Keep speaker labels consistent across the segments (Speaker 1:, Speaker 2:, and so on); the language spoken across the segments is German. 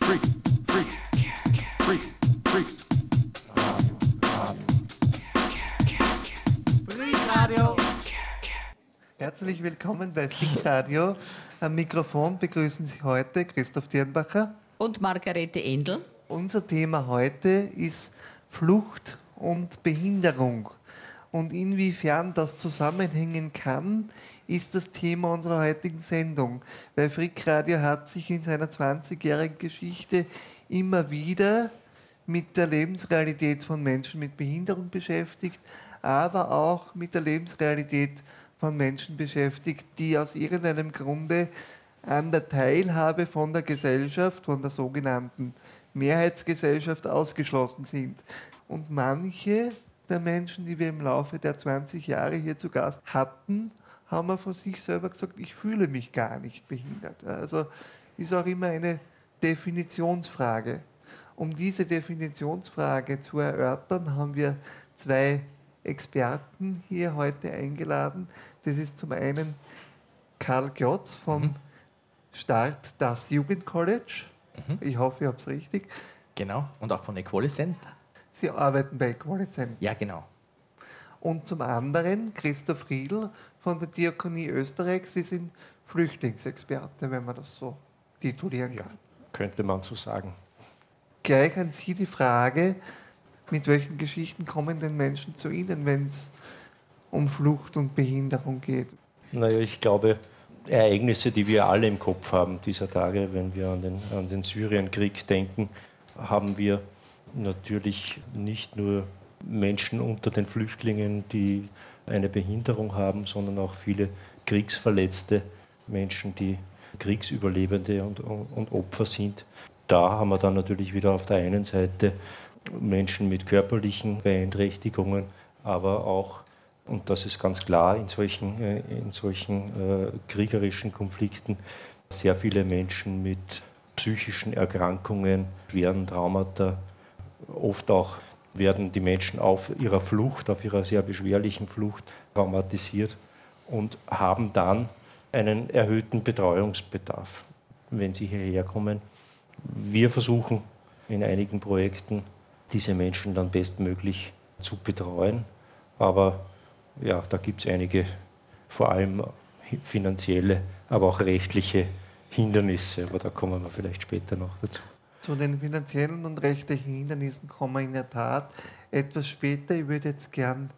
Speaker 1: Herzlich willkommen bei Freakradio. Am Mikrofon begrüßen Sie heute Christoph Dirnbacher
Speaker 2: und Margarete Endl.
Speaker 1: Unser Thema heute ist Flucht und Behinderung. Und inwiefern das zusammenhängen kann, ist das Thema unserer heutigen Sendung. Weil Freakradio hat sich in seiner 20-jährigen Geschichte immer wieder mit der Lebensrealität von Menschen mit Behinderung beschäftigt, aber auch mit der Lebensrealität von Menschen beschäftigt, die aus irgendeinem Grunde an der Teilhabe von der Gesellschaft, von der sogenannten Mehrheitsgesellschaft ausgeschlossen sind. Und manche der Menschen, die wir im Laufe der 20 Jahre hier zu Gast hatten, haben wir von sich selber gesagt, ich fühle mich gar nicht behindert. Also ist auch immer eine Definitionsfrage. Um diese Definitionsfrage zu erörtern, haben wir zwei Experten hier heute eingeladen. Das ist zum einen Karl Glotz vom Start das Jugendcollege. Ich hoffe, ich habe es richtig.
Speaker 3: Genau, und auch von Equalicent.
Speaker 1: Sie arbeiten bei Equalicent.
Speaker 3: Ja, genau.
Speaker 1: Und zum anderen Christoph Riedl von der Diakonie Österreich. Sie sind Flüchtlingsexperte, wenn man das so titulieren kann.
Speaker 4: Ja, könnte man so sagen.
Speaker 1: Gleich an Sie die Frage, mit welchen Geschichten kommen denn Menschen zu Ihnen, wenn es um Flucht und Behinderung geht?
Speaker 4: Naja, ich glaube, Ereignisse, die wir alle im Kopf haben dieser Tage, wenn wir an den Syrienkrieg denken, haben wir natürlich nicht nur Menschen unter den Flüchtlingen, die eine Behinderung haben, sondern auch viele kriegsverletzte Menschen, die Kriegsüberlebende und Opfer sind. Da haben wir dann natürlich wieder auf der einen Seite Menschen mit körperlichen Beeinträchtigungen, aber auch, und das ist ganz klar, in solchen kriegerischen Konflikten sehr viele Menschen mit psychischen Erkrankungen, schweren Traumata. Oft auch werden die Menschen auf ihrer Flucht, auf ihrer sehr beschwerlichen Flucht traumatisiert und haben dann einen erhöhten Betreuungsbedarf, wenn sie hierher kommen. Wir versuchen in einigen Projekten, diese Menschen dann bestmöglich zu betreuen. Aber ja, da gibt es einige, vor allem finanzielle, aber auch rechtliche Hindernisse. Aber da kommen wir vielleicht später noch dazu.
Speaker 1: Zu den finanziellen und rechtlichen Hindernissen kommen wir in der Tat etwas später. Ich würde jetzt gern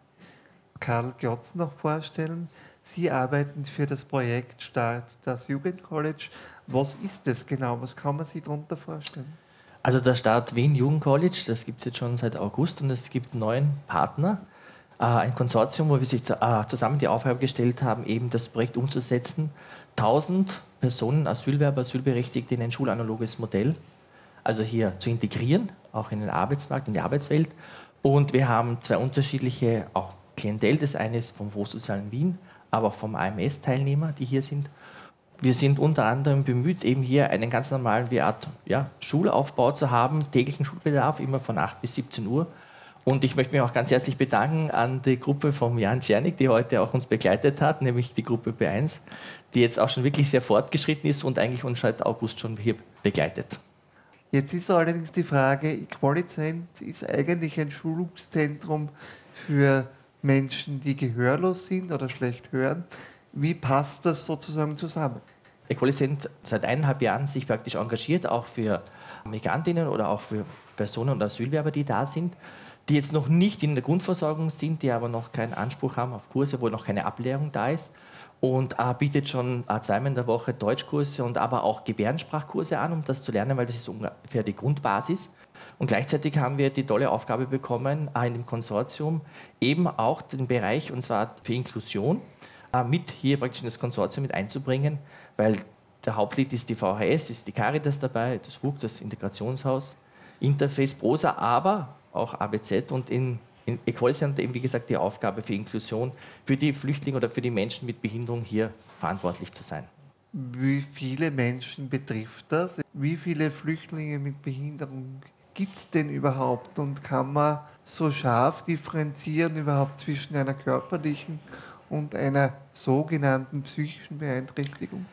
Speaker 1: Karl Glotz noch vorstellen. Sie arbeiten für das Projekt Start das Jugendcollege. Was ist das genau? Was kann man sich darunter vorstellen?
Speaker 3: Also der Start Wien Jugendcollege, das gibt es jetzt schon seit August und es gibt 9 Partner. Ein Konsortium, wo wir sich zusammen die Aufgabe gestellt haben, eben das Projekt umzusetzen. 1000 Personen, Asylwerber, Asylberechtigte in ein schulanaloges Modell, also hier zu integrieren, auch in den Arbeitsmarkt, in die Arbeitswelt. Und wir haben 2 unterschiedliche auch Klientel. Das eine ist vom Wohlsozialen Wien, aber auch vom AMS-Teilnehmer, die hier sind. Wir sind unter anderem bemüht, eben hier einen ganz normalen Schulaufbau zu haben, täglichen Schulbedarf, immer von 8 bis 17 Uhr. Und ich möchte mich auch ganz herzlich bedanken an die Gruppe von Jan Czernik, die heute auch uns begleitet hat, nämlich die Gruppe B1, die jetzt auch schon wirklich sehr fortgeschritten ist und eigentlich uns seit August schon hier begleitet.
Speaker 1: Jetzt ist allerdings die Frage, Equalicent ist eigentlich ein Schulungszentrum für Menschen, die gehörlos sind oder schlecht hören. Wie passt das sozusagen zusammen?
Speaker 3: Equalicent seit 1,5 Jahren sich praktisch engagiert, auch für Migrantinnen oder auch für Personen und Asylwerber, die da sind, die jetzt noch nicht in der Grundversorgung sind, die aber noch keinen Anspruch haben auf Kurse, wo noch keine Ablehrung da ist. Und bietet schon 2-mal in der Woche Deutschkurse und aber auch Gebärdensprachkurse an, um das zu lernen, weil das ist ungefähr die Grundbasis. Und gleichzeitig haben wir die tolle Aufgabe bekommen, in dem Konsortium eben auch den Bereich, und zwar für Inklusion, mit hier praktisch in das Konsortium mit einzubringen, weil der Hauptlead ist die VHS, ist die Caritas dabei, das WUK, das Integrationshaus, Interface, Prosa, aber auch ABZ und in Equalicent eben, wie gesagt, die Aufgabe für Inklusion, für die Flüchtlinge oder für die Menschen mit Behinderung hier verantwortlich zu sein.
Speaker 1: Wie viele Menschen betrifft das? Wie viele Flüchtlinge mit Behinderung gibt es denn überhaupt? Und kann man so scharf differenzieren überhaupt zwischen einer körperlichen und einer sogenannten psychischen Beeinträchtigung?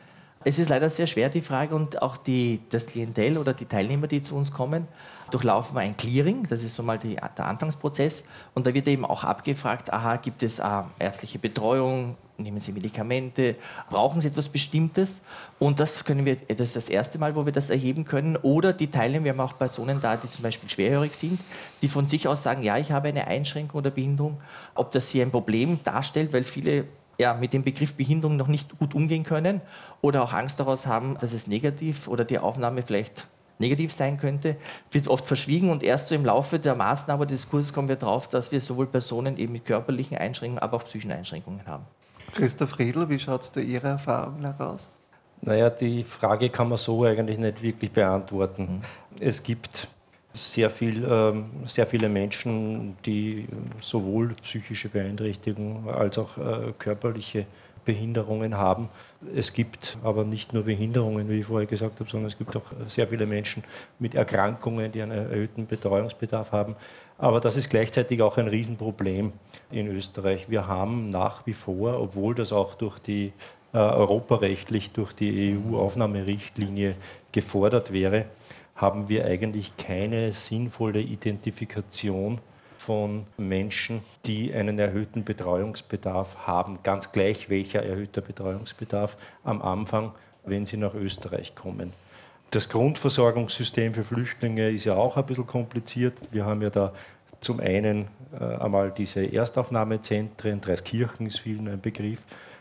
Speaker 3: Es ist leider sehr schwer, die Frage, und auch das Klientel oder die Teilnehmer, die zu uns kommen, durchlaufen wir ein Clearing, das ist so mal der Anfangsprozess, und da wird eben auch abgefragt, gibt es ärztliche Betreuung, nehmen Sie Medikamente, brauchen Sie etwas Bestimmtes, und das ist das erste Mal, wo wir das erheben können, oder die Teilnehmer, wir haben auch Personen da, die zum Beispiel schwerhörig sind, die von sich aus sagen, ja, ich habe eine Einschränkung oder Behinderung, ob das hier ein Problem darstellt, weil viele mit dem Begriff Behinderung noch nicht gut umgehen können oder auch Angst daraus haben, dass es negativ oder die Aufnahme vielleicht negativ sein könnte, wird oft verschwiegen, und erst so im Laufe der Maßnahme des Kurses kommen wir drauf, dass wir sowohl Personen eben mit körperlichen Einschränkungen, aber auch psychischen Einschränkungen haben.
Speaker 1: Christoph Riedl, wie schaut es da Ihrer Erfahrung nach aus?
Speaker 4: Naja, die Frage kann man so eigentlich nicht wirklich beantworten. Es gibt sehr viele Menschen, die sowohl psychische Beeinträchtigungen als auch körperliche Behinderungen haben. Es gibt aber nicht nur Behinderungen, wie ich vorher gesagt habe, sondern es gibt auch sehr viele Menschen mit Erkrankungen, die einen erhöhten Betreuungsbedarf haben. Aber das ist gleichzeitig auch ein Riesenproblem in Österreich. Wir haben nach wie vor, obwohl das auch durch die europarechtlich durch die EU-Aufnahmerichtlinie gefordert wäre, haben wir eigentlich keine sinnvolle Identifikation von Menschen, die einen erhöhten Betreuungsbedarf haben, ganz gleich welcher erhöhter Betreuungsbedarf am Anfang, wenn sie nach Österreich kommen. Das Grundversorgungssystem für Flüchtlinge ist ja auch ein bisschen kompliziert. Wir haben ja da zum einen einmal diese Erstaufnahmezentren, Dreiskirchen ist vielen ein Begriff,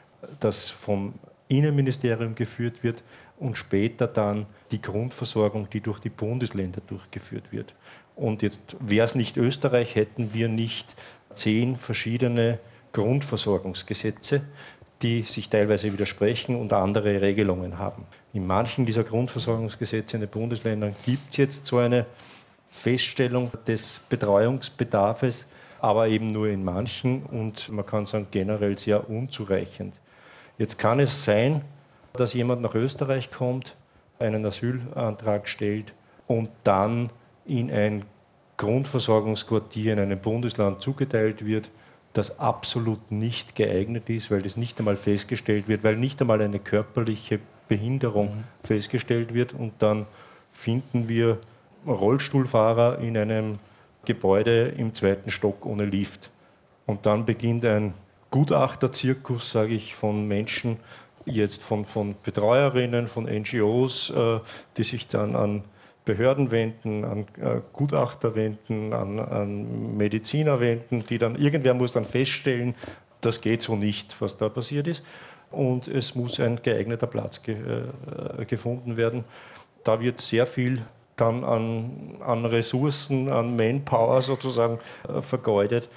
Speaker 4: das vom Innenministerium geführt wird, und später dann die Grundversorgung, die durch die Bundesländer durchgeführt wird. Und jetzt wäre es nicht Österreich, hätten wir nicht 10 verschiedene Grundversorgungsgesetze, die sich teilweise widersprechen und andere Regelungen haben. In manchen dieser Grundversorgungsgesetze in den Bundesländern gibt es jetzt so eine Feststellung des Betreuungsbedarfs, aber eben nur in manchen, und man kann sagen generell sehr unzureichend. Jetzt kann es sein, dass jemand nach Österreich kommt, einen Asylantrag stellt und dann in ein Grundversorgungsquartier in einem Bundesland zugeteilt wird, das absolut nicht geeignet ist, weil das nicht einmal festgestellt wird, weil nicht einmal eine körperliche Behinderung festgestellt wird, und dann finden wir Rollstuhlfahrer in einem Gebäude im 2. Stock ohne Lift. Und dann beginnt ein Gutachterzirkus, sage ich, von Menschen, jetzt von Betreuerinnen, von NGOs, die sich dann an Behörden wenden, an Gutachter wenden, an Mediziner wenden, die dann, irgendwer muss dann feststellen, das geht so nicht, was da passiert ist, und es muss ein geeigneter Platz gefunden werden. Da wird sehr viel dann an Ressourcen, an Manpower sozusagen vergeudet,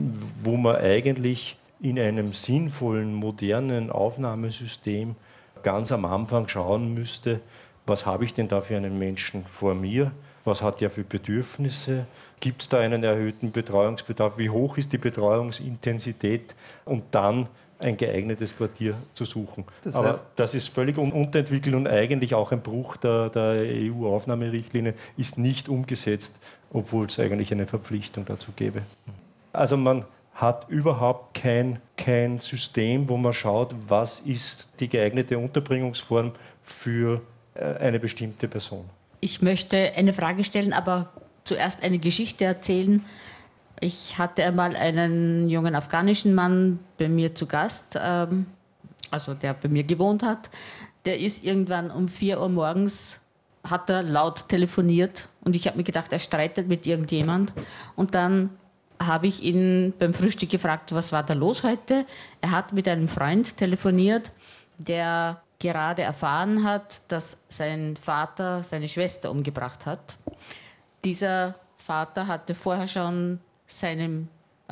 Speaker 4: wo man eigentlich in einem sinnvollen, modernen Aufnahmesystem ganz am Anfang schauen müsste, was habe ich denn da für einen Menschen vor mir? Was hat der für Bedürfnisse? Gibt es da einen erhöhten Betreuungsbedarf? Wie hoch ist die Betreuungsintensität? Und dann ein geeignetes Quartier zu suchen. Aber das ist völlig unterentwickelt und eigentlich auch ein Bruch der EU-Aufnahmerichtlinie, ist nicht umgesetzt, obwohl es eigentlich eine Verpflichtung dazu gäbe. Also man hat überhaupt kein System, wo man schaut, was ist die geeignete Unterbringungsform für eine bestimmte Person.
Speaker 2: Ich möchte eine Frage stellen, aber zuerst eine Geschichte erzählen. Ich hatte einmal einen jungen afghanischen Mann bei mir zu Gast, also der bei mir gewohnt hat. Der ist irgendwann um 4 Uhr morgens, hat er laut telefoniert, und ich habe mir gedacht, er streitet mit irgendjemand. Und dann habe ich ihn beim Frühstück gefragt, was war da los heute? Er hat mit einem Freund telefoniert, der gerade erfahren hat, dass sein Vater seine Schwester umgebracht hat. Dieser Vater hatte vorher schon seine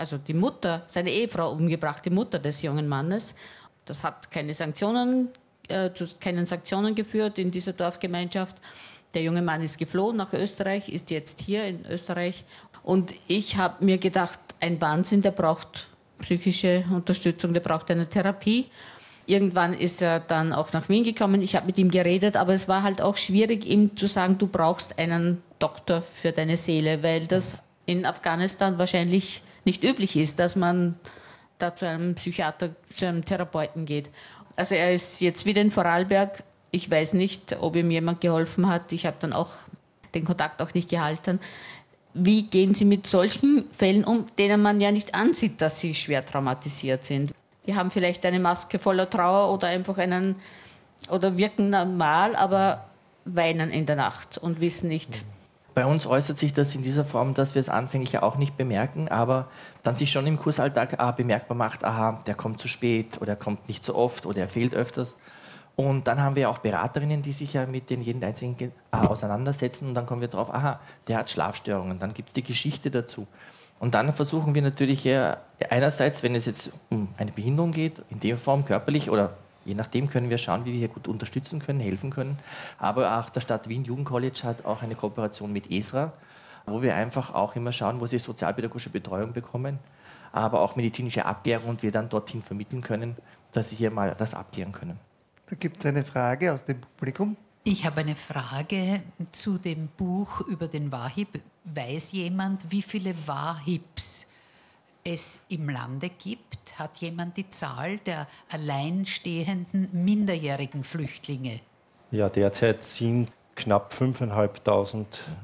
Speaker 2: Ehefrau umgebracht, die Mutter des jungen Mannes. Das hat zu keinen Sanktionen geführt in dieser Dorfgemeinschaft. Der junge Mann ist geflohen nach Österreich, ist jetzt hier in Österreich. Und ich habe mir gedacht, ein Wahnsinn, der braucht psychische Unterstützung, der braucht eine Therapie. Irgendwann ist er dann auch nach Wien gekommen. Ich habe mit ihm geredet, aber es war halt auch schwierig, ihm zu sagen, du brauchst einen Doktor für deine Seele, weil das in Afghanistan wahrscheinlich nicht üblich ist, dass man da zu einem Psychiater, zu einem Therapeuten geht. Also er ist jetzt wieder in Vorarlberg, Ich weiß nicht, ob ihm jemand geholfen hat. Ich habe dann auch den Kontakt auch nicht gehalten. Wie gehen Sie mit solchen Fällen um, denen man ja nicht ansieht, dass sie schwer traumatisiert sind? Die haben vielleicht eine Maske voller Trauer oder einfach oder wirken normal, aber weinen in der Nacht und wissen nicht.
Speaker 3: Bei uns äußert sich das in dieser Form, dass wir es anfänglich ja auch nicht bemerken, aber dann sich schon im Kursalltag bemerkbar macht, aha, der kommt zu spät oder er kommt nicht so oft oder er fehlt öfters. Und dann haben wir auch Beraterinnen, die sich ja mit jeden einzelnen auseinandersetzen und dann kommen wir drauf, aha, der hat Schlafstörungen, dann gibt es die Geschichte dazu. Und dann versuchen wir natürlich einerseits, wenn es jetzt um eine Behinderung geht, in der Form körperlich oder je nachdem können wir schauen, wie wir hier gut unterstützen können, helfen können. Aber auch der Stadt Wien Jugendcollege hat auch eine Kooperation mit ESRA, wo wir einfach auch immer schauen, wo sie sozialpädagogische Betreuung bekommen, aber auch medizinische Abklärung und wir dann dorthin vermitteln können, dass sie hier mal das abklären können.
Speaker 1: Da gibt es eine Frage aus dem Publikum.
Speaker 5: Ich habe eine Frage zu dem Buch über den Wahib. Weiß jemand, wie viele Wahibs es im Lande gibt? Hat jemand die Zahl der alleinstehenden minderjährigen Flüchtlinge?
Speaker 4: Ja, derzeit sind knapp 5.500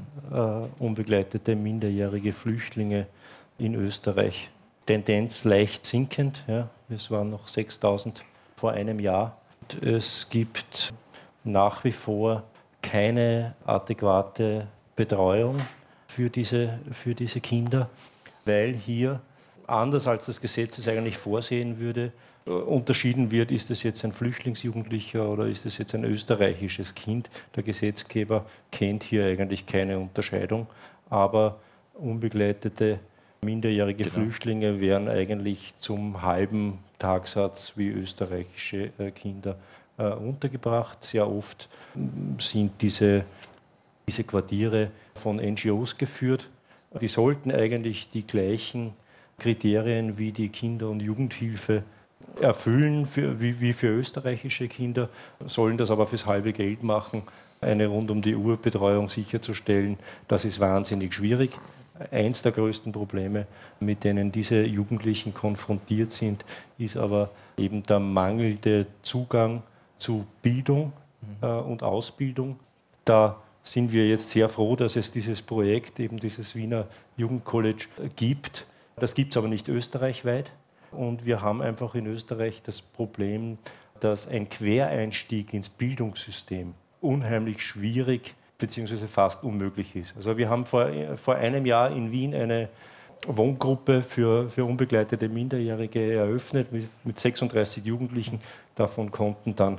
Speaker 4: unbegleitete minderjährige Flüchtlinge in Österreich. Tendenz leicht sinkend. Ja. Es waren noch 6.000 vor einem Jahr. Es gibt nach wie vor keine adäquate Betreuung für diese Kinder, weil hier, anders als das Gesetz es eigentlich vorsehen würde, unterschieden wird, ist es jetzt ein Flüchtlingsjugendlicher oder ist es jetzt ein österreichisches Kind. Der Gesetzgeber kennt hier eigentlich keine Unterscheidung, aber unbegleitete minderjährige Flüchtlinge wären eigentlich zum halben Tagsatz wie österreichische Kinder untergebracht. Sehr oft sind diese Quartiere von NGOs geführt. Die sollten eigentlich die gleichen Kriterien wie die Kinder- und Jugendhilfe erfüllen wie für österreichische Kinder, sollen das aber fürs halbe Geld machen. Eine Rund-um-die-Uhr-Betreuung sicherzustellen, das ist wahnsinnig schwierig. Eins der größten Probleme, mit denen diese Jugendlichen konfrontiert sind, ist aber eben der mangelnde Zugang zu Bildung und Ausbildung. Da sind wir jetzt sehr froh, dass es dieses Projekt, eben dieses Wiener Jugendcollege gibt. Das gibt es aber nicht österreichweit. Und wir haben einfach in Österreich das Problem, dass ein Quereinstieg ins Bildungssystem unheimlich schwierig bzw. fast unmöglich ist. Also wir haben vor einem Jahr in Wien eine Wohngruppe für unbegleitete Minderjährige eröffnet mit 36 Jugendlichen. Davon konnten dann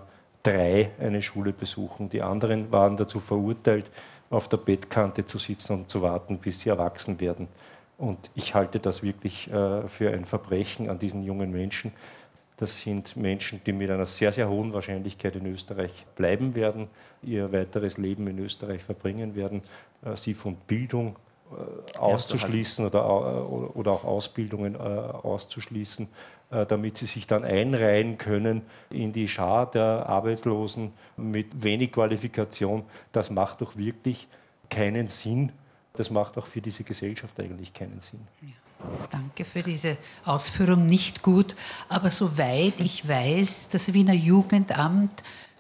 Speaker 4: 3 eine Schule besuchen. Die anderen waren dazu verurteilt, auf der Bettkante zu sitzen und zu warten, bis sie erwachsen werden. Und ich halte das wirklich für ein Verbrechen an diesen jungen Menschen. Das sind Menschen, die mit einer sehr, sehr hohen Wahrscheinlichkeit in Österreich bleiben werden, ihr weiteres Leben in Österreich verbringen werden, sie von Bildung auszuschließen oder auch Ausbildungen auszuschließen, damit sie sich dann einreihen können in die Schar der Arbeitslosen mit wenig Qualifikation. Das macht doch wirklich keinen Sinn. Das macht auch für diese Gesellschaft eigentlich keinen Sinn.
Speaker 5: Ja, danke für diese Ausführung, nicht gut. Aber soweit ich weiß, das Wiener Jugendamt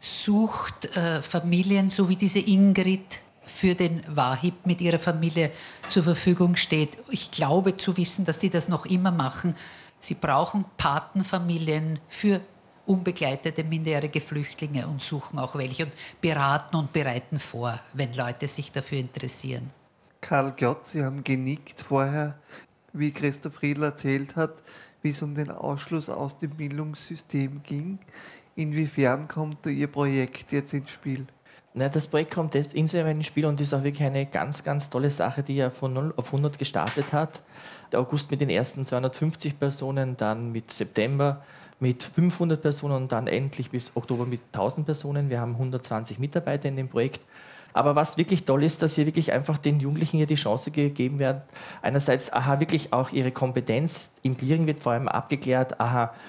Speaker 5: sucht Familien, so wie diese Ingrid für den Wahib mit ihrer Familie zur Verfügung steht. Ich glaube zu wissen, dass die das noch immer machen. Sie brauchen Patenfamilien für unbegleitete minderjährige Flüchtlinge und suchen auch welche und beraten und bereiten vor, wenn Leute sich dafür interessieren.
Speaker 1: Karl Glott, Sie haben genickt vorher, wie Christoph Riedl erzählt hat, wie es um den Ausschluss aus dem Bildungssystem ging. Inwiefern kommt da Ihr Projekt jetzt ins Spiel?
Speaker 3: Na, das Projekt kommt jetzt insofern ins Spiel und ist auch wirklich eine ganz, ganz tolle Sache, die ja von 0 auf 100 gestartet hat. Der August mit den ersten 250 Personen, dann mit September mit 500 Personen und dann endlich bis Oktober mit 1000 Personen. Wir haben 120 Mitarbeiter in dem Projekt. Aber was wirklich toll ist, dass hier wirklich einfach den Jugendlichen hier die Chance gegeben wird, einerseits, wirklich auch ihre Kompetenz im Clearing wird vor allem abgeklärt,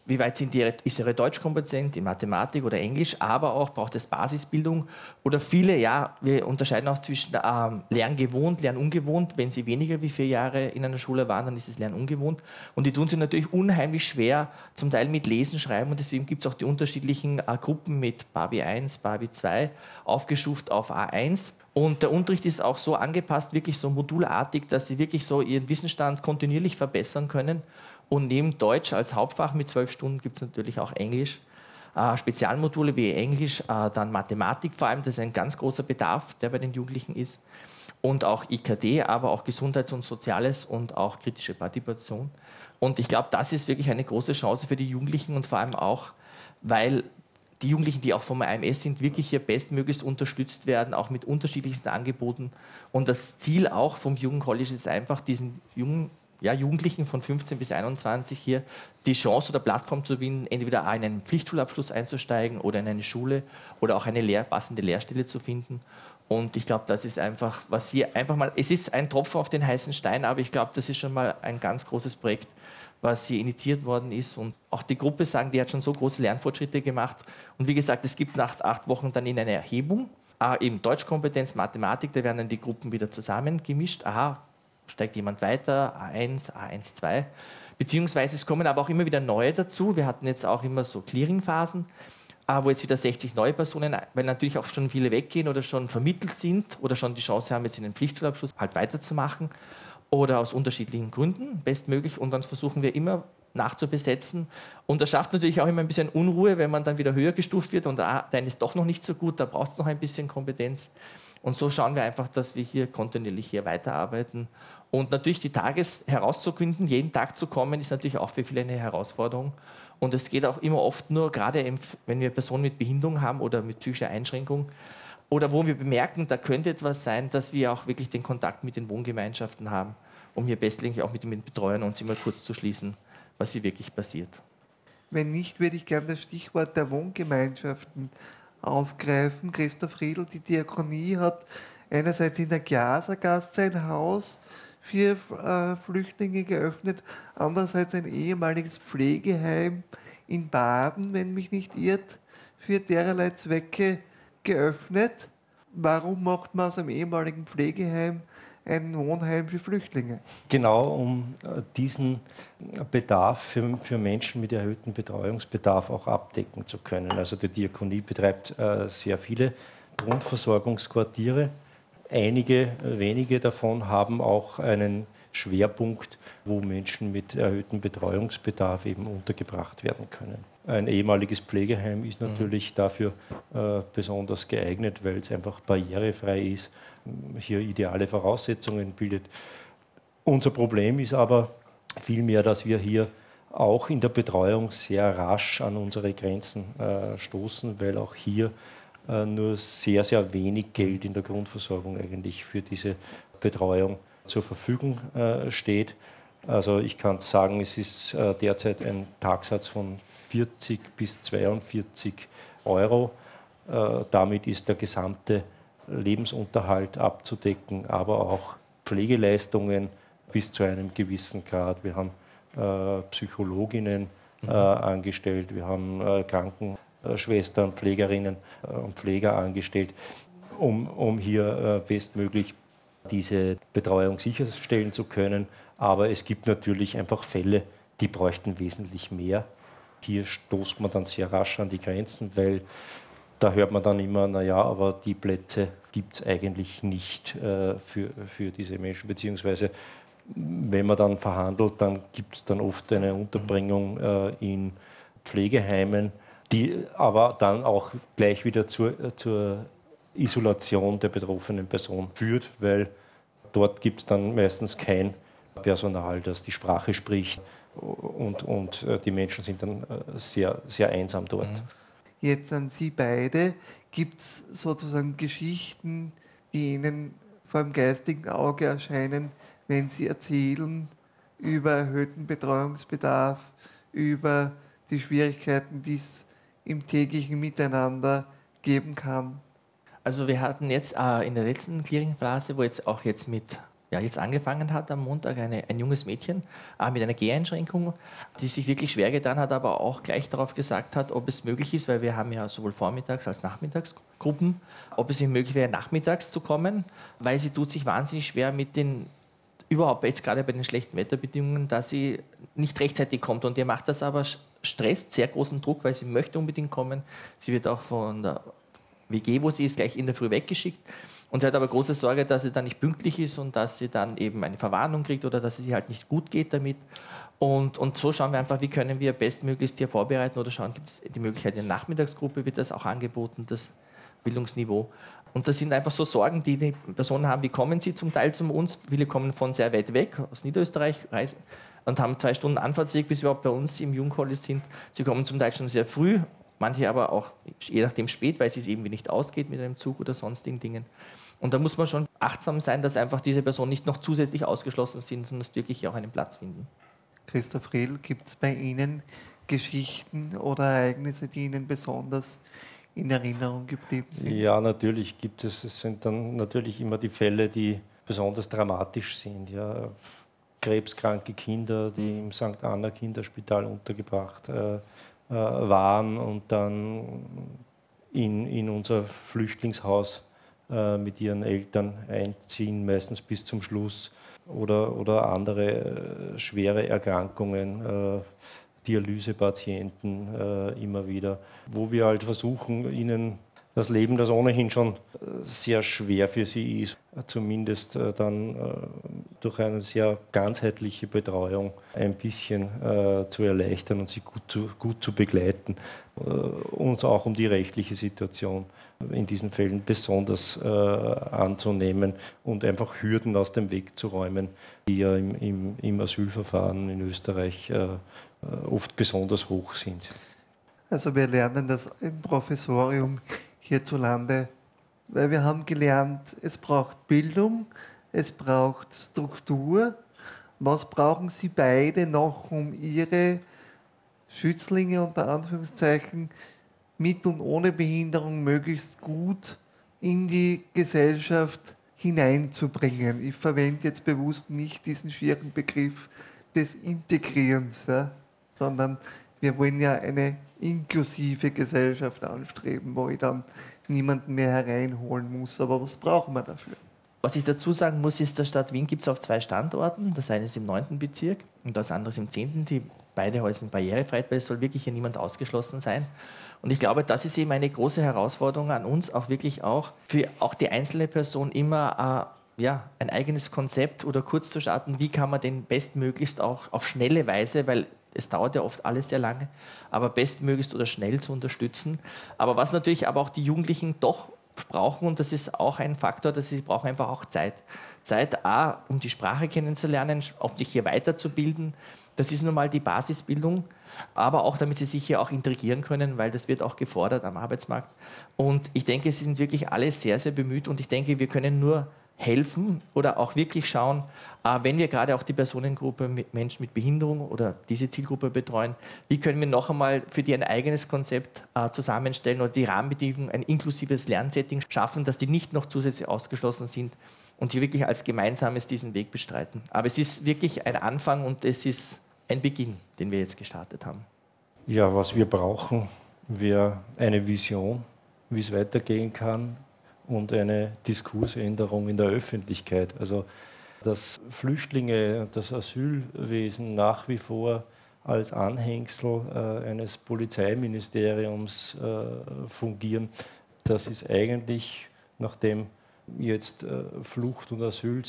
Speaker 3: wie weit ist ihre Deutschkompetenz in Mathematik oder Englisch, aber auch braucht es Basisbildung oder viele, ja, wir unterscheiden auch zwischen Lernen gewohnt, Lernen ungewohnt. Wenn sie weniger wie 4 Jahre in einer Schule waren, dann ist es Lernen ungewohnt. Und die tun sich natürlich unheimlich schwer, zum Teil mit Lesen, Schreiben und deswegen gibt es auch die unterschiedlichen Gruppen mit Babi 1, Babi 2, aufgestuft auf A1. Und der Unterricht ist auch so angepasst, wirklich so modulartig, dass sie wirklich so ihren Wissensstand kontinuierlich verbessern können. Und neben Deutsch als Hauptfach mit 12 Stunden gibt es natürlich auch Englisch. Spezialmodule wie Englisch, dann Mathematik vor allem, das ist ein ganz großer Bedarf, der bei den Jugendlichen ist. Und auch IKD, aber auch Gesundheits- und Soziales und auch kritische Partizipation. Und ich glaube, das ist wirklich eine große Chance für die Jugendlichen und vor allem auch, weil die Jugendlichen, die auch vom AMS sind, wirklich hier bestmöglichst unterstützt werden, auch mit unterschiedlichsten Angeboten. Und das Ziel auch vom Jugendcollege ist einfach, diesen Jugendlichen von 15 bis 21 hier die Chance oder Plattform zu bieten, entweder in einen Pflichtschulabschluss einzusteigen oder in eine Schule oder auch eine passende Lehrstelle zu finden. Und ich glaube, das ist einfach, was hier einfach mal, es ist ein Tropfen auf den heißen Stein, aber ich glaube, das ist schon mal ein ganz großes Projekt, was hier initiiert worden ist. Und auch die Gruppe sagen, die hat schon so große Lernfortschritte gemacht. Und wie gesagt, es gibt nach 8 Wochen dann in eine Erhebung, eben Deutschkompetenz, Mathematik, da werden dann die Gruppen wieder zusammengemischt. Aha, steigt jemand weiter, A1, A1-2. Beziehungsweise es kommen aber auch immer wieder neue dazu. Wir hatten jetzt auch immer so Clearingphasen, wo jetzt wieder 60 neue Personen, weil natürlich auch schon viele weggehen oder schon vermittelt sind oder schon die Chance haben, jetzt in den Pflichtschulabschluss halt weiterzumachen oder aus unterschiedlichen Gründen bestmöglich. Und dann versuchen wir immer nachzubesetzen. Und das schafft natürlich auch immer ein bisschen Unruhe, wenn man dann wieder höher gestuft wird und dein ist doch noch nicht so gut, da brauchst du noch ein bisschen Kompetenz. Und so schauen wir einfach, dass wir hier kontinuierlich hier weiterarbeiten. Und natürlich die Tages herauszufinden, jeden Tag zu kommen, ist natürlich auch für viele eine Herausforderung. Und es geht auch immer oft nur, gerade wenn wir Personen mit Behinderung haben oder mit psychischer Einschränkung, oder wo wir bemerken, da könnte etwas sein, dass wir auch wirklich den Kontakt mit den Wohngemeinschaften haben, um hier bestmöglich auch mit den Betreuern uns immer kurz zu schließen, was hier wirklich passiert.
Speaker 1: Wenn nicht, würde ich gerne das Stichwort der Wohngemeinschaften aufgreifen. Christoph Riedl, die Diakonie hat einerseits in der Glasergasse ein Haus für Flüchtlinge geöffnet, andererseits ein ehemaliges Pflegeheim in Baden, wenn mich nicht irrt, für dererlei Zwecke geöffnet. Warum macht man aus einem ehemaligen Pflegeheim ein Wohnheim für Flüchtlinge?
Speaker 4: Genau, um diesen Bedarf für Menschen mit erhöhtem Betreuungsbedarf auch abdecken zu können. Also die Diakonie betreibt sehr viele Grundversorgungsquartiere. Einige wenige davon haben auch einen Schwerpunkt, wo Menschen mit erhöhtem Betreuungsbedarf eben untergebracht werden können. Ein ehemaliges Pflegeheim ist natürlich dafür besonders geeignet, weil es einfach barrierefrei ist, hier ideale Voraussetzungen bildet. Unser Problem ist aber vielmehr, dass wir hier auch in der Betreuung sehr rasch an unsere Grenzen stoßen, weil auch hier nur sehr, sehr wenig Geld in der Grundversorgung eigentlich für diese Betreuung zur Verfügung steht. Also ich kann sagen, es ist derzeit ein Tagsatz von 40 bis 42 Euro. Damit ist der gesamte Lebensunterhalt abzudecken, aber auch Pflegeleistungen bis zu einem gewissen Grad. Wir haben Psychologinnen angestellt, wir haben Krankenschwestern, Pflegerinnen und Pfleger angestellt, um hier bestmöglich diese Betreuung sicherstellen zu können. Aber es gibt natürlich einfach Fälle, die bräuchten wesentlich mehr. Hier stoßt man dann sehr rasch an die Grenzen, weil da hört man dann immer, naja, aber die Plätze gibt es eigentlich nicht für diese Menschen. Beziehungsweise, wenn man dann verhandelt, dann gibt es dann oft eine Unterbringung in Pflegeheimen, die aber dann auch gleich wieder zur Isolation der betroffenen Person führt, weil dort gibt es dann meistens kein Personal, das die Sprache spricht und die Menschen sind dann sehr, sehr einsam dort.
Speaker 1: Jetzt an Sie beide, gibt es sozusagen Geschichten, die Ihnen vor dem geistigen Auge erscheinen, wenn Sie erzählen über erhöhten Betreuungsbedarf, über die Schwierigkeiten, die es im täglichen Miteinander geben kann?
Speaker 3: Also wir hatten jetzt in der letzten Clearingphase, wo jetzt auch jetzt mit jetzt angefangen hat am Montag, ein junges Mädchen mit einer Geheinschränkung, die sich wirklich schwer getan hat, aber auch gleich darauf gesagt hat, ob es möglich ist, weil wir haben ja sowohl Vormittags- als Nachmittagsgruppen, ob es ihm möglich wäre, nachmittags zu kommen, weil sie tut sich wahnsinnig schwer mit den, überhaupt jetzt gerade bei den schlechten Wetterbedingungen, dass sie nicht rechtzeitig kommt. Und ihr macht das aber Stress, sehr großen Druck, weil sie möchte unbedingt kommen. Sie wird auch von der WG, wo sie ist, gleich in der Früh weggeschickt. Und sie hat aber große Sorge, dass sie dann nicht pünktlich ist und dass sie dann eben eine Verwarnung kriegt oder dass es ihr halt nicht gut geht damit. Und so schauen wir einfach, wie können wir bestmöglichst hier vorbereiten oder schauen, gibt es die Möglichkeit, in der Nachmittagsgruppe wird das auch angeboten, das Bildungsniveau. Und das sind einfach so Sorgen, die die Personen haben, wie kommen sie zum Teil zu uns. Viele kommen von sehr weit weg, aus Niederösterreich, und haben 2 Stunden Anfahrtsweg, bis sie überhaupt bei uns im Jugendcollege sind. Sie kommen zum Teil schon sehr früh, manche aber auch je nachdem spät, weil es sich eben nicht ausgeht mit einem Zug oder sonstigen Dingen. Und da muss man schon achtsam sein, dass einfach diese Personen nicht noch zusätzlich ausgeschlossen sind, sondern dass wirklich auch einen Platz finden.
Speaker 1: Christoph Rehl, gibt es bei Ihnen Geschichten oder Ereignisse, die Ihnen besonders in Erinnerung geblieben sind?
Speaker 4: Ja, natürlich gibt es. Es sind dann natürlich immer die Fälle, die besonders dramatisch sind. Ja. Krebskranke Kinder, die im St. Anna Kinderspital untergebracht waren und dann in unser Flüchtlingshaus mit ihren Eltern einziehen, meistens bis zum Schluss. Oder andere schwere Erkrankungen, Dialysepatienten immer wieder, wo wir halt versuchen, ihnen das Leben, das ohnehin schon sehr schwer für sie ist, zumindest dann durch eine sehr ganzheitliche Betreuung ein bisschen zu erleichtern und sie gut zu begleiten. Uns auch um die rechtliche Situation in diesen Fällen besonders anzunehmen und einfach Hürden aus dem Weg zu räumen, die ja im Asylverfahren in Österreich oft besonders hoch sind.
Speaker 1: Also wir lernen das im Professorium hierzulande, weil wir haben gelernt, es braucht Bildung, es braucht Struktur. Was brauchen Sie beide noch, um Ihre Schützlinge unter Anführungszeichen mit und ohne Behinderung möglichst gut in die Gesellschaft hineinzubringen? Ich verwende jetzt bewusst nicht diesen schieren Begriff des Integrierens, ja, sondern wir wollen ja eine inklusive Gesellschaft anstreben, wo ich dann niemanden mehr hereinholen muss. Aber was brauchen wir dafür?
Speaker 3: Was ich dazu sagen muss, ist, der Stadt Wien gibt es auf 2 Standorten. Das eine ist im 9. Bezirk und das andere ist im 10. Die beide Häuser sind barrierefrei, weil es soll wirklich hier niemand ausgeschlossen sein. Und ich glaube, das ist eben eine große Herausforderung an uns, auch wirklich auch für auch die einzelne Person immer ein eigenes Konzept oder kurz zu starten, wie kann man den bestmöglichst auch auf schnelle Weise, weil es dauert ja oft alles sehr lange, aber bestmöglichst oder schnell zu unterstützen. Aber was natürlich aber auch die Jugendlichen doch brauchen, und das ist auch ein Faktor, dass sie brauchen einfach auch Zeit. Zeit, um die Sprache kennenzulernen, auf sich hier weiterzubilden. Das ist nun mal die Basisbildung, aber auch damit sie sich hier auch integrieren können, weil das wird auch gefordert am Arbeitsmarkt. Und ich denke, sie sind wirklich alle sehr, sehr bemüht und ich denke, wir können nur helfen oder auch wirklich schauen, wenn wir gerade auch die Personengruppe mit Menschen mit Behinderung oder diese Zielgruppe betreuen, wie können wir noch einmal für die ein eigenes Konzept zusammenstellen oder die Rahmenbedingungen, ein inklusives Lernsetting schaffen, dass die nicht noch zusätzlich ausgeschlossen sind und die wirklich als Gemeinsames diesen Weg bestreiten. Aber es ist wirklich ein Anfang und es ist ein Beginn, den wir jetzt gestartet haben.
Speaker 4: Ja, was wir brauchen, wäre eine Vision, wie es weitergehen kann und eine Diskursänderung in der Öffentlichkeit. Also, dass Flüchtlinge und das Asylwesen nach wie vor als Anhängsel eines Polizeiministeriums fungieren, das ist eigentlich, nachdem jetzt Flucht und Asyl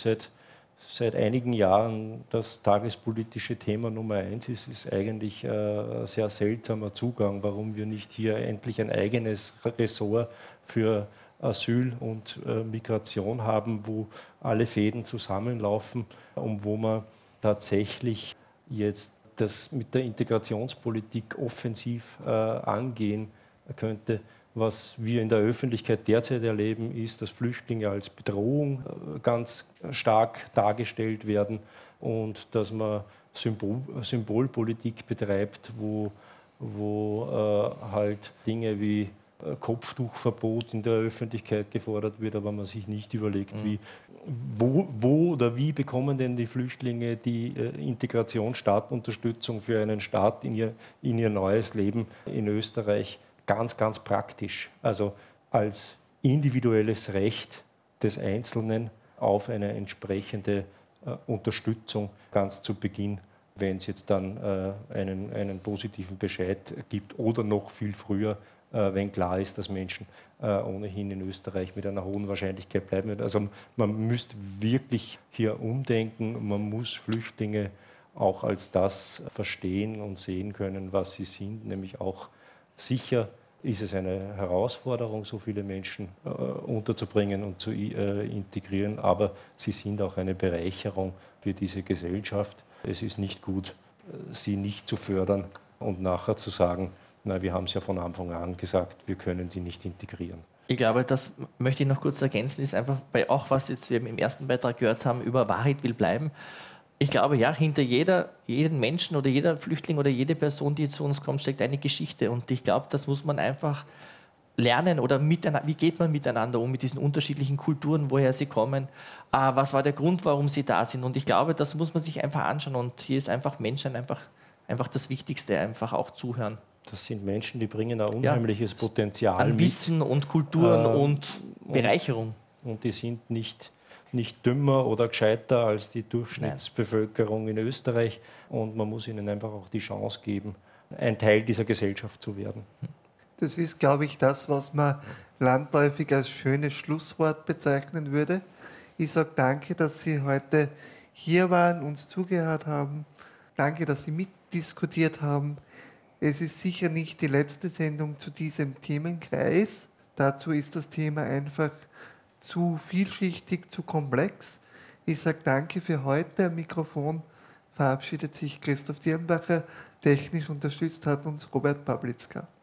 Speaker 4: seit einigen Jahren das tagespolitische Thema Nummer 1 ist eigentlich ein sehr seltsamer Zugang, warum wir nicht hier endlich ein eigenes Ressort für Asyl und Migration haben, wo alle Fäden zusammenlaufen und wo man tatsächlich jetzt das mit der Integrationspolitik offensiv angehen könnte. Was wir in der Öffentlichkeit derzeit erleben, ist, dass Flüchtlinge als Bedrohung ganz stark dargestellt werden und dass man Symbolpolitik betreibt, wo halt Dinge wie Kopftuchverbot in der Öffentlichkeit gefordert wird, aber man sich nicht überlegt, wo oder wie bekommen denn die Flüchtlinge die Integration, Startunterstützung für einen Start in ihr neues Leben in Österreich ganz, ganz praktisch. Also als individuelles Recht des Einzelnen auf eine entsprechende Unterstützung ganz zu Beginn, wenn es jetzt dann einen positiven Bescheid gibt oder noch viel früher, wenn klar ist, dass Menschen ohnehin in Österreich mit einer hohen Wahrscheinlichkeit bleiben werden. Also man müsste wirklich hier umdenken, man muss Flüchtlinge auch als das verstehen und sehen können, was sie sind, nämlich auch sicher ist es eine Herausforderung, so viele Menschen unterzubringen und zu integrieren, aber sie sind auch eine Bereicherung für diese Gesellschaft. Es ist nicht gut, sie nicht zu fördern und nachher zu sagen, na, wir haben es ja von Anfang an gesagt, wir können sie nicht integrieren.
Speaker 3: Ich glaube, das möchte ich noch kurz ergänzen, ist einfach bei auch, was jetzt wir im ersten Beitrag gehört haben, über Wahrheit will bleiben. Ich glaube, ja, hinter jedem Menschen oder jeder Flüchtling oder jede Person, die zu uns kommt, steckt eine Geschichte. Und ich glaube, das muss man einfach lernen oder wie geht man miteinander um mit diesen unterschiedlichen Kulturen, woher sie kommen, was war der Grund, warum sie da sind. Und ich glaube, das muss man sich einfach anschauen. Und hier ist einfach Menschen einfach das Wichtigste, einfach auch zuhören.
Speaker 4: Das sind Menschen, die bringen ein unheimliches Potenzial
Speaker 3: an Wissen und Kulturen und Bereicherung.
Speaker 4: Und die sind nicht dümmer oder gescheiter als die Durchschnittsbevölkerung in Österreich. Und man muss ihnen einfach auch die Chance geben, ein Teil dieser Gesellschaft zu werden.
Speaker 1: Das ist, glaube ich, das, was man landläufig als schönes Schlusswort bezeichnen würde. Ich sage danke, dass Sie heute hier waren, uns zugehört haben. Danke, dass Sie mitdiskutiert haben. Es ist sicher nicht die letzte Sendung zu diesem Themenkreis. Dazu ist das Thema einfach zu vielschichtig, zu komplex. Ich sage danke für heute. Am Mikrofon verabschiedet sich Christoph Dirnbacher. Technisch unterstützt hat uns Robert Pablitzka.